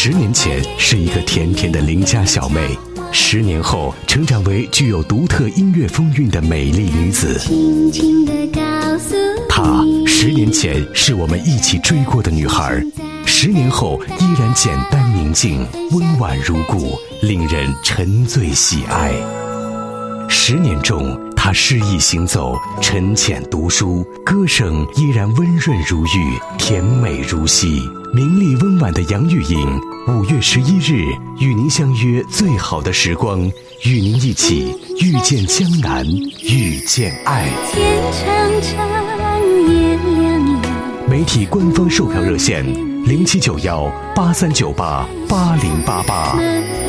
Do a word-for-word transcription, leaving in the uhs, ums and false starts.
十年前是一个甜甜的邻家小妹，十年后成长为具有独特音乐风韵的美丽女子。 轻轻地告诉她十年前是我们一起追过的女孩，十年后依然简单宁静，温婉如故，令人沉醉喜爱。十年中，她诗意行走，沉潜读书，歌声依然温润如玉，甜美如昔。明丽温婉的杨钰莹，五月十一日与您相约最好的时光，与您一起遇见江南，遇见爱。 天长长，夜凉凉。 媒体官方售票热线：零七九幺八三九八八零八八。